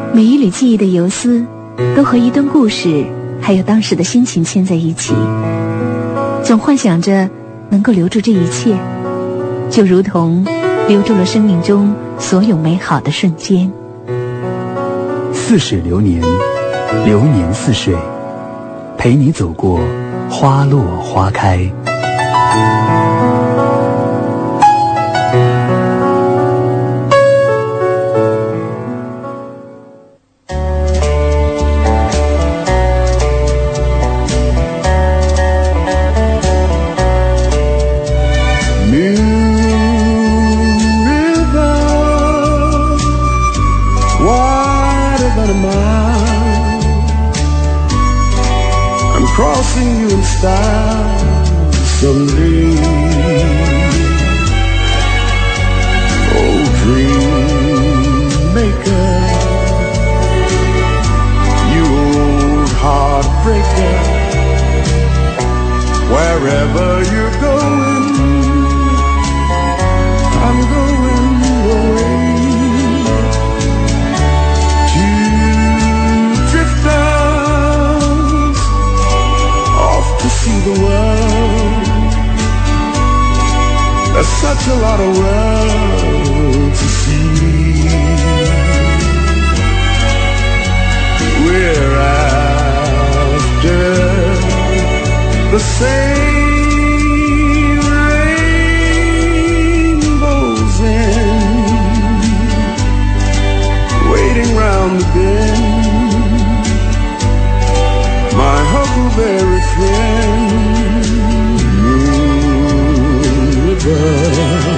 每一缕记忆的游丝都和一段故事还有当时的心情牵在一起，总幻想着能够留住这一切，就如同留住了生命中所有美好的瞬间。 似水流年，流年似水，陪你走过花落花开。 Such a lot of world to see. We're after the same rainbows end, waiting round the bend. My huckleberry friend, Moon River.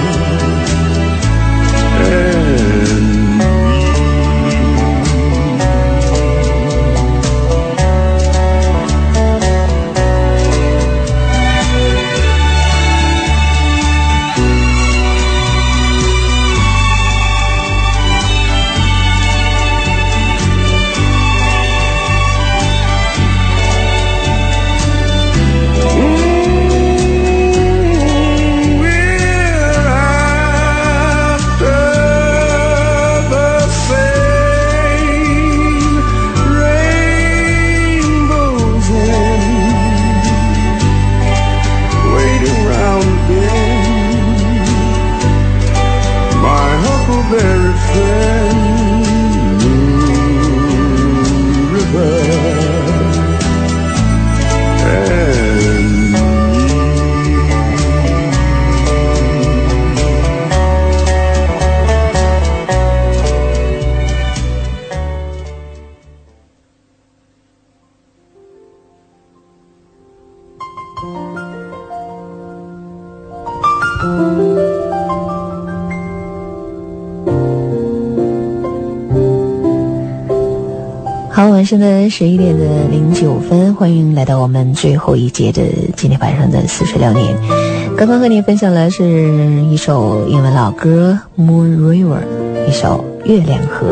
好，晚上的11点的09分，欢迎来到我们最后一节的今天晚上的似水流年。刚刚和你分享的是一首英文老歌 Moon River， 一首月亮河。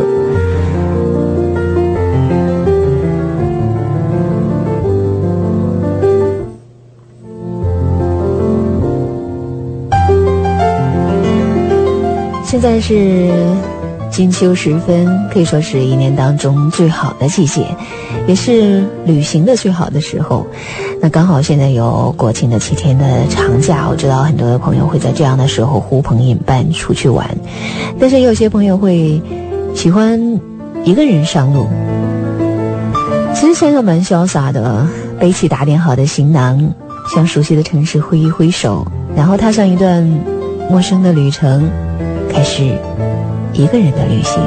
现在是金秋时分，可以说是一年当中最好的季节，也是旅行的最好的时候。那刚好现在有国庆的7天的长假，我知道很多的朋友会在这样的时候呼朋引伴出去玩，但是也有些朋友会喜欢一个人上路。其实现在蛮潇洒的，背起打点好的行囊，向熟悉的城市挥一挥手，然后踏上一段陌生的旅程，开始一个人的旅行。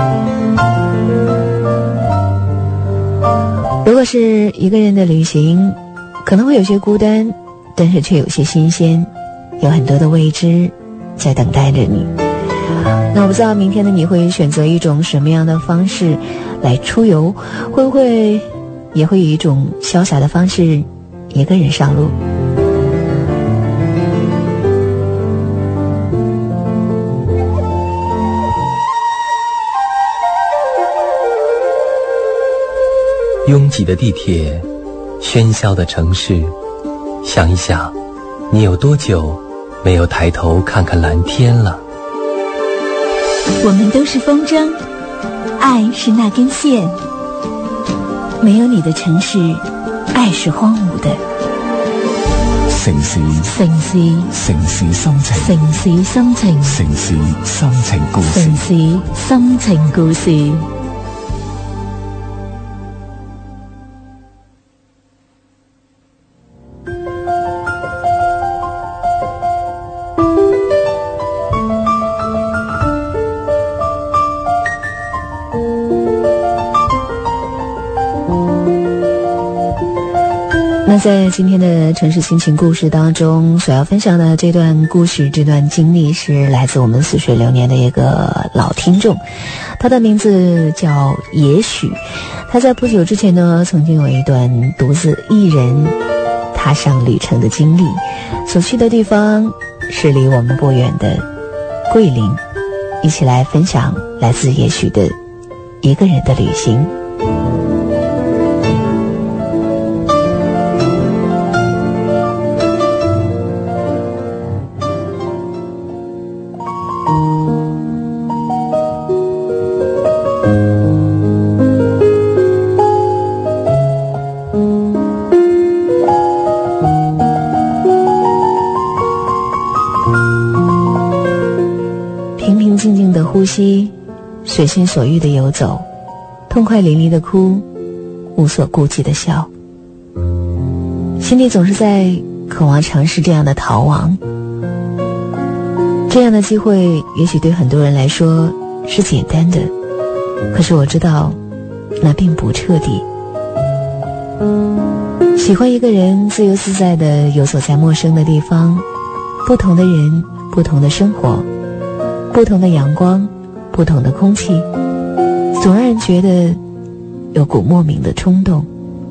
如果是一个人的旅行，可能会有些孤单，但是却有些新鲜，有很多的未知在等待着你。那我不知道明天的你会选择一种什么样的方式来出游，会不会也会以一种潇洒的方式一个人上路。 拥挤的地铁，喧嚣的城市，想一想，你有多久没有抬头看看蓝天了？ 我们都是风筝， 爱是那根线。没有你的城市，爱是荒芜的。 城市心情， 城市心情故事。那在今天的城市心情故事当中，所要分享的这段故事、这段经历是来自我们似水流年的一个老听众，他的名字叫也许。他在不久之前呢，曾经有一段独自一人踏上旅程的经历，所去的地方是离我们不远的桂林，一起来分享来自也许的一个人的旅行。呼吸，随心所欲的游走，痛快淋漓的哭，无所顾忌的笑，心里总是在渴望尝试这样的逃亡。这样的机会也许对很多人来说是简单的，可是我知道那并不彻底。喜欢一个人自由自在地游走在陌生的地方，不同的人，不同的生活，不同的阳光，不同的空气，总让人觉得有股莫名的冲动。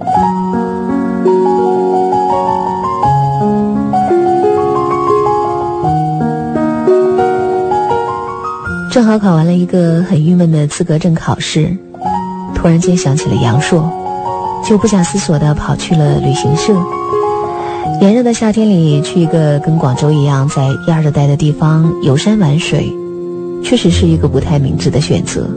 正好考完了一个很郁闷的资格证考试，突然间想起了阳朔，就不假思索地跑去了旅行社。炎热的夏天里，去一个跟广州一样在亚热带的地方游山玩水，确实是一个不太明智的选择。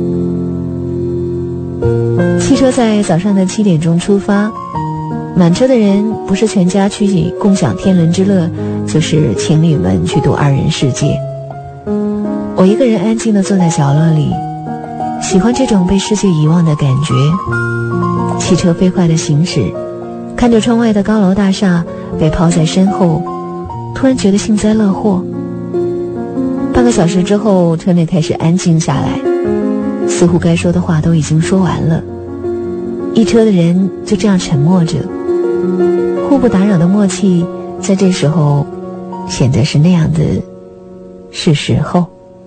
汽车在早上的7点钟出发，满车的人不是全家去共享天伦之乐，就是情侣们去度2人世界。我一个人安静地坐在角落里，喜欢这种被世界遗忘的感觉。汽车飞快地行驶，看着窗外的高楼大厦被抛在身后，突然觉得幸灾乐祸。半个小时之后，车内开始安静下来，似乎该说的话都已经说完了，一车的人就这样沉默着，互不打扰的默契在这时候显得是那样的是时候。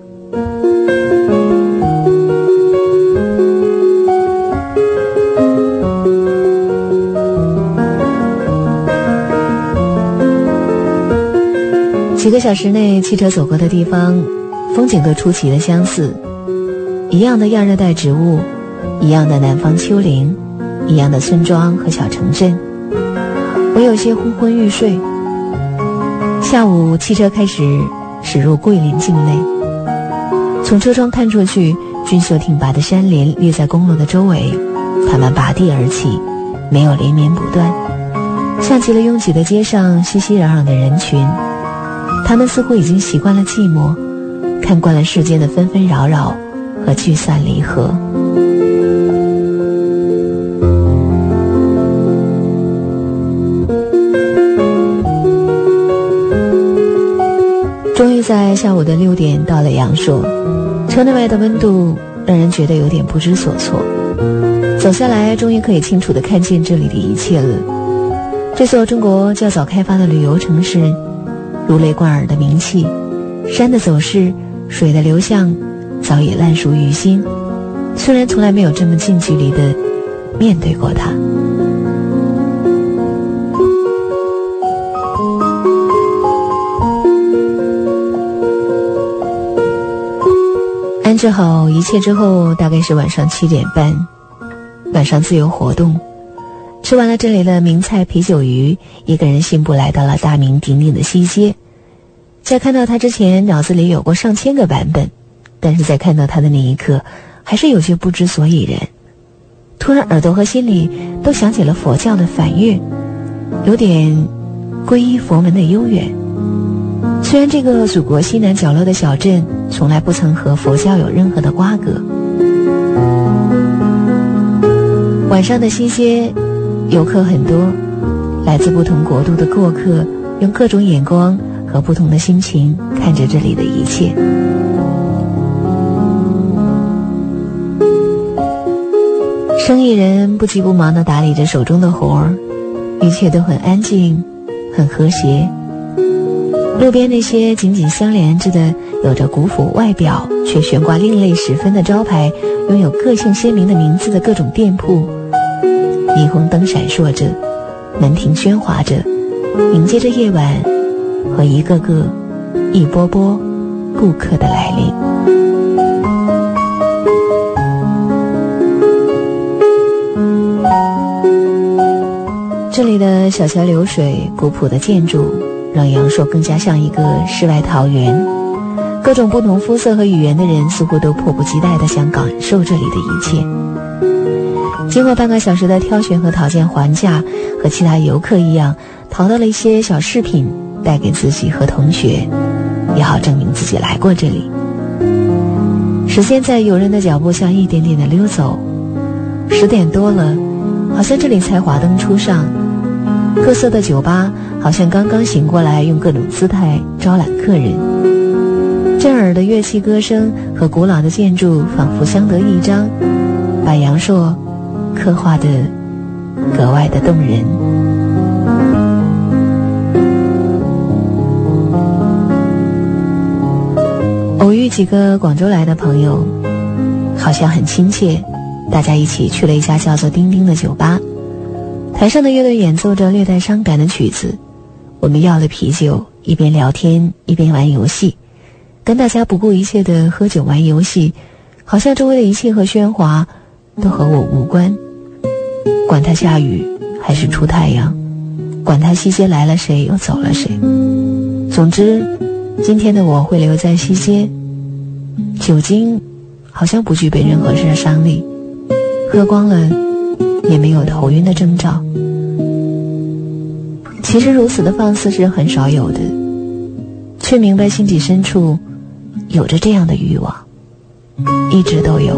几个小时内，汽车走过的地方风景都出奇的相似，一样的亚热带植物，一样的南方丘陵，一样的村庄和小城镇。我有些昏昏欲睡。下午汽车开始驶入桂林境内，从车窗看出去，俊秀挺拔的山林立在公路的周围，它们拔地而起，没有连绵不断，像极了拥挤的街上熙熙攘攘的人群。他们似乎已经习惯了寂寞，看惯了世间的纷纷扰扰和聚散离合。终于在下午的6点到了阳朔，车内外的温度让人觉得有点不知所措。走下来，终于可以清楚地看见这里的一切了。这座中国较早开发的旅游城市，如雷贯耳的名气，山的走势，水的流向，早已烂熟于心。虽然从来没有这么近距离地面对过它。安置好一切之后，大概是晚上7点半，晚上自由活动。吃完了这里的名菜啤酒鱼，一个人信步来到了大名鼎鼎的西街。在看到它之前，脑子里有过上千个版本，但是在看到它的那一刻， 还是有些不知所以然。突然耳朵和心里都想起了佛教的梵乐，有点皈依佛门的悠远。虽然这个祖国西南角落的小镇从来不曾和佛教有任何的瓜葛。晚上的西街游客很多，来自不同国度的过客用各种眼光和不同的心情看着这里的一切。生意人不急不忙地打理着手中的活儿，一切都很安静，很和谐。路边那些紧紧相连着的有着古朴外表却悬挂另类十分的招牌，拥有个性鲜明的名字的各种店铺，霓虹灯闪烁着，门庭喧哗着，迎接着夜晚和一个个一波波顾客的来临。这里的小桥流水，古朴的建筑，让阳朔更加像一个世外桃源。各种不同肤色和语言的人似乎都迫不及待地想感受这里的一切。经过半个小时的挑选和讨价还价，和其他游客一样，淘到了一些小饰品带给自己和同学，也好证明自己来过这里。时间在游人的脚步下一点点地溜走，10点多了，好像这里才华灯初上。各色的酒吧好像刚刚醒过来，用各种姿态招揽客人。震耳的乐器歌声和古老的建筑仿佛相得益彰，把阳朔刻画得格外的动人。偶遇几个广州来的朋友，好像很亲切，大家一起去了一家叫做丁丁的酒吧。台上的乐队演奏着略带伤感的曲子，我们要了啤酒，一边聊天一边玩游戏，跟大家不顾一切地喝酒玩游戏，好像周围的一切和喧哗都和我无关。管它下雨还是出太阳，管它西街来了谁又走了谁，总之今天的我会留在西街。酒精好像不具备任何杀伤力，喝光了也没有头晕的征兆。其实如此的放肆是很少有的，却明白心底深处有着这样的欲望，一直都有。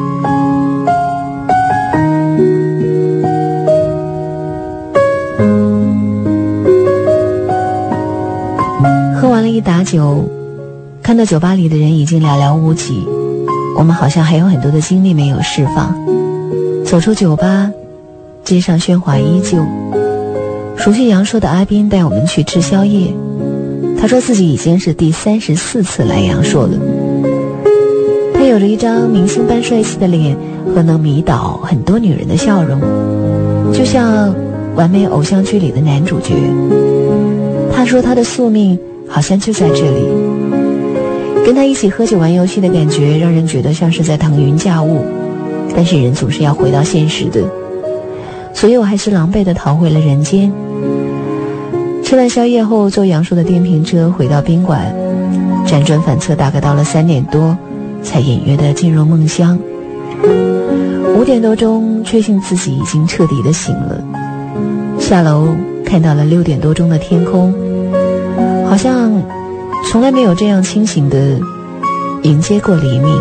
喝完了一打酒，看到酒吧里的人已经寥寥无几，我们好像还有很多的精力没有释放。走出酒吧，街上喧哗依旧。熟悉阳朔的阿斌带我们去吃宵夜，他说自己已经是第34次来阳朔了。他有着一张明星般帅气的脸和能迷倒很多女人的笑容，就像完美偶像剧里的男主角。他说他的宿命好像就在这里，跟他一起喝酒玩游戏的感觉让人觉得像是在腾云驾雾，但是人总是要回到现实的，所以我还是狼狈地逃回了人间。吃完宵夜后，坐阳朔的电瓶车回到宾馆，辗转反侧，大概到了3点多，才隐约地进入梦乡。5点多钟，确信自己已经彻底地醒了。下楼看到了6点多钟的天空，好像从来没有这样清醒地迎接过黎明。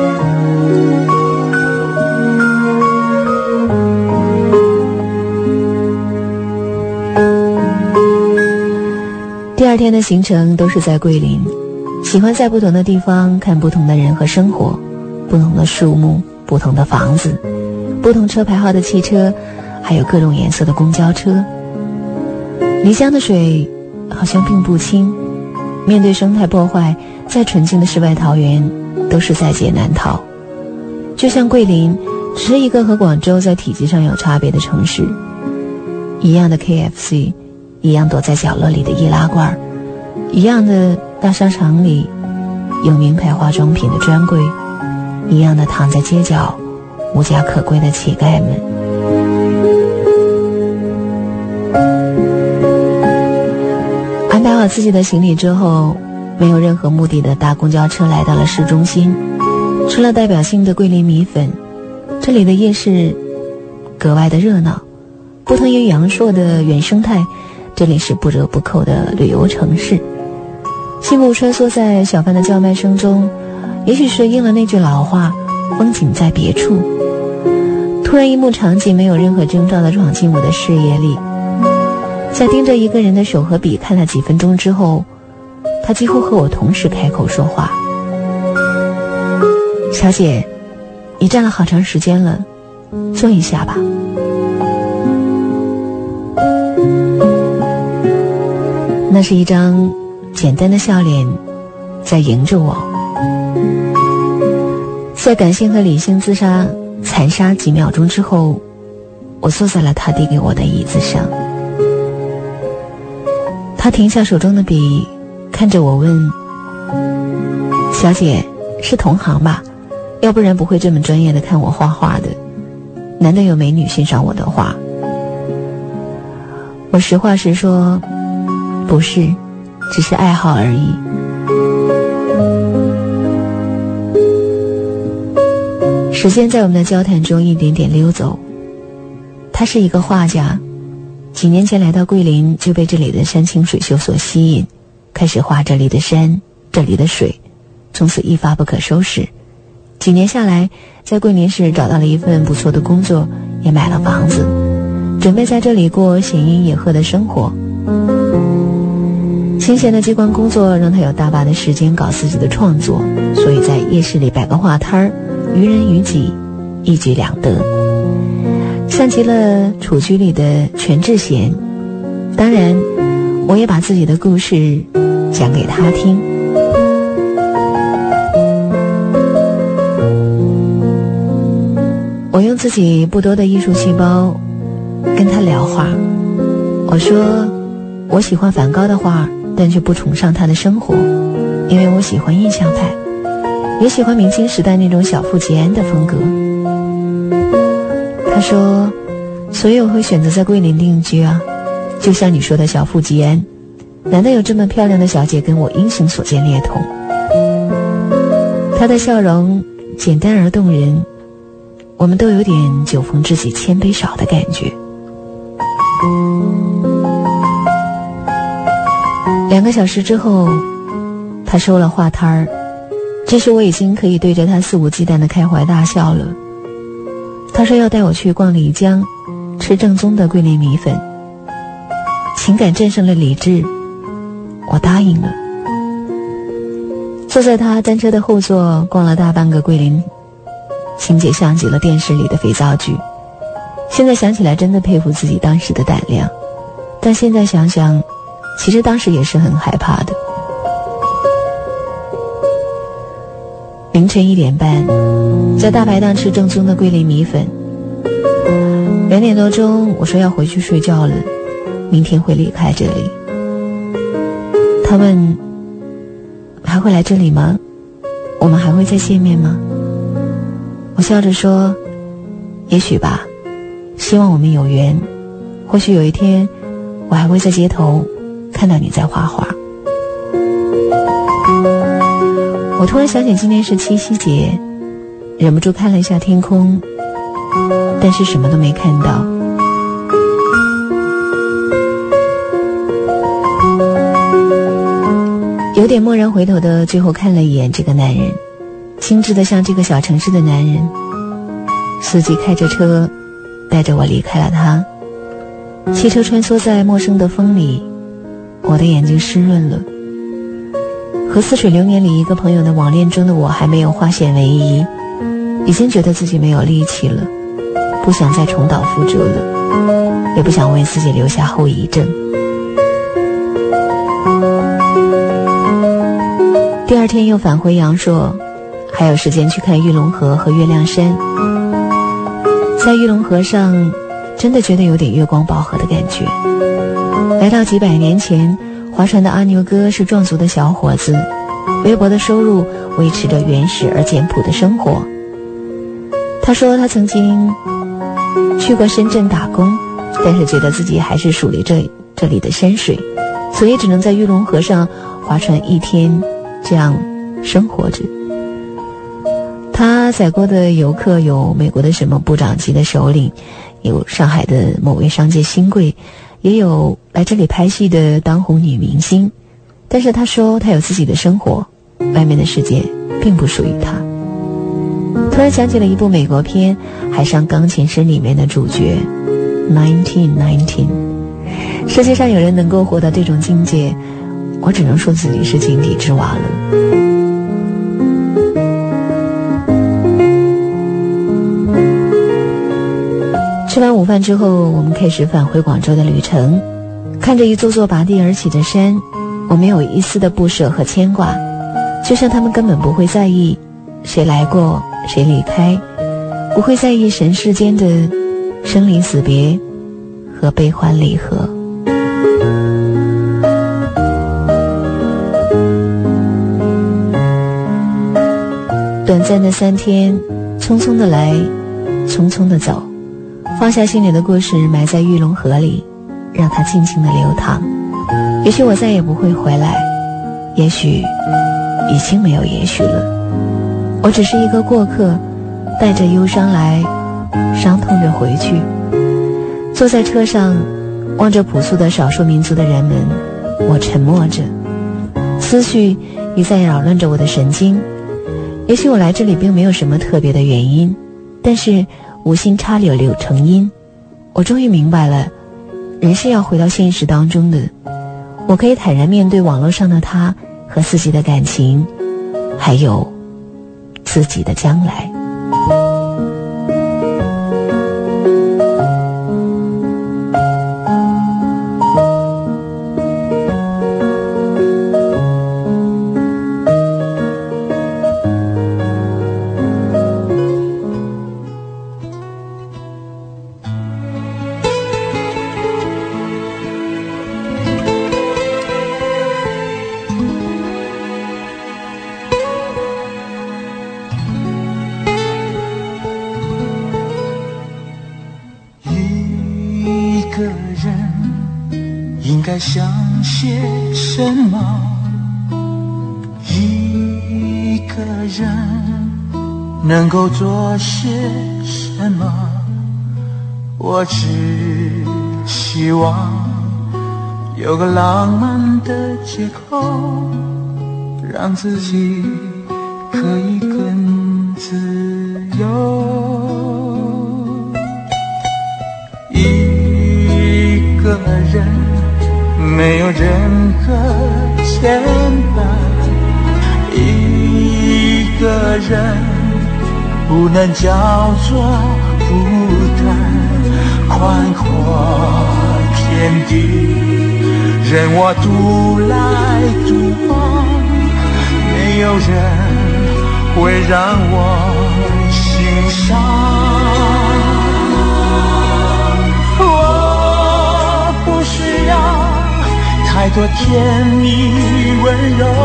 第二天的行程都是在桂林，喜欢在不同的地方看不同的人和生活，不同的树木，不同的房子，不同车牌号的汽车，还有各种颜色的公交车。漓江的水好像并不清，面对生态破坏，再纯净的世外桃源都是在劫难逃。就像桂林只是一个和广州在体积上有差别的城市，一样的 KFC， 一样躲在角落里的易拉罐，一样的大商场里有名牌化妆品的专柜，一样的躺在街角无家可归的乞丐们。安排好自己的行李之后，没有任何目的的搭公交车来到了市中心， 除了代表性的桂林米粉，这里的夜市格外的热闹。不同于阳朔的原生态，这里是不折不扣的旅游城市。幸福穿梭在小贩的叫卖声中，也许是应了那句老话，风景在别处。突然一幕场景没有任何征兆地闯进我的视野里，在盯着一个人的手和笔看了几分钟之后，他几乎和我同时开口说话。小姐，你站了好长时间了，坐一下吧。那是一张简单的笑脸在迎着我。在感性和理性残杀几秒钟之后，我坐在了他递给我的椅子上。他停下手中的笔，看着我问：小姐，是同行吧？要不然不会这么专业的看我画画的。难得有美女欣赏我的画。我实话实说，不是，只是爱好而已。时间在我们的交谈中一点点溜走。他是一个画家，几年前来到桂林就被这里的山清水秀所吸引，开始画这里的山，这里的水，从此一发不可收拾。几年下来，在桂林市找到了一份不错的工作，也买了房子，准备在这里过闲云野鹤的生活。清闲的机关工作让他有大把的时间搞自己的创作，所以在夜市里摆个画摊儿，于人于己，一举两得，像极了楚居里的全智贤。当然，我也把自己的故事讲给他听。我用自己不多的艺术细胞跟他聊画。我说我喜欢梵高的画，但却不崇尚他的生活，因为我喜欢印象派，也喜欢明清时代那种小富即安的风格。他说，所以我会选择在桂林定居啊，就像你说的小富即安，难道有这么漂亮的小姐跟我因形所见略同？她的笑容简单而动人，我们都有点酒逢知己千杯少的感觉。2个小时之后，他收了画摊儿，这时我已经可以对着他肆无忌惮地开怀大笑了。他说要带我去逛丽江，吃正宗的桂林米粉。情感战胜了理智，我答应了。坐在他单车的后座，逛了大半个桂林，情节像极了电视里的肥皂剧。现在想起来真的佩服自己当时的胆量，但现在想想，其实当时也是很害怕的。凌晨1点半，在大排档吃正宗的桂林米粉。2点多钟，我说要回去睡觉了，明天会离开这里。他问，还会来这里吗？我们还会再见面吗？我笑着说，也许吧，希望我们有缘，或许有一天我还会在街头看到你在画画。我突然想起今天是七夕节，忍不住看了一下天空，但是什么都没看到。有点蓦然回头的最后看了一眼这个男人，精致的像这个小城市的男人。司机开着车带着我离开了他，汽车穿梭在陌生的风里，我的眼睛湿润了。和似水流年里一个朋友的网恋中的我还没有化险为夷，已经觉得自己没有力气了，不想再重蹈覆辙了，也不想为自己留下后遗症。第2天又返回阳朔，还有时间去看玉龙河和月亮山。在玉龙河上，真的觉得有点月光宝盒的感觉。来到几百年前，划船的阿牛哥是壮族的小伙子，微薄的收入维持着原始而简朴的生活。他说他曾经去过深圳打工，但是觉得自己还是属于这里的山水，所以只能在玉龙河上划船1天，这样生活着。他他载过的游客有美国的什么部长级的首领，有上海的某位商界新贵，也有来这里拍戏的当红女明星。但是他说他有自己的生活，外面的世界并不属于他。突然想起了一部美国片《海上钢琴师》里面的主角 1919。世界上有人能够活到这种境界，我只能说自己是井底之蛙了。吃完午饭之后，我们开始返回广州的旅程。看着一座座拔地而起的山，我没有一丝的不舍和牵挂，就像他们根本不会在意谁来过谁离开，不会在意人世间的生离死别和悲欢离合。短暂的3天，匆匆的来，匆匆的走，放下心里的故事，埋在玉龙河里，让它静静的流淌。也许我再也不会回来，也许已经没有也许了。我只是一个过客，带着忧伤来，伤痛着回去。坐在车上，望着朴素的少数民族的人们，我沉默着，思绪一再扰乱着我的神经。也许我来这里并没有什么特别的原因，但是无心插柳柳成荫。我终于明白了，人是要回到现实当中的。我可以坦然面对网络上的他和自己的感情，还有自己的将来。 想些什么？一个人能够做些什么？我只希望有个浪漫的借口，让自己可以更自由。一个人没有任何牵绊，一个人不能叫做孤单。宽阔天地任我独来独往，没有人会让我心伤。我不需要太多甜蜜温柔，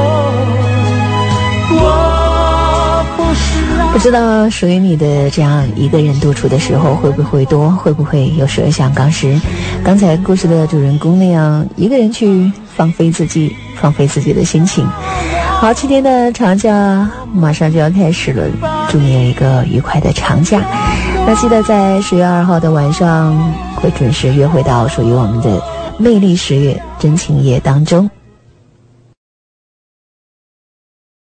我不需要。 不知道属于你的这样一个人独处的时候会不会多，会不会有时候像刚才故事的主人公那样一个人去放飞自己的心情。好，7天的长假马上就要开始了，祝你有一个愉快的长假。那记得在10月2号的晚上会准时约会到属于我们的魅力10月真情夜当中。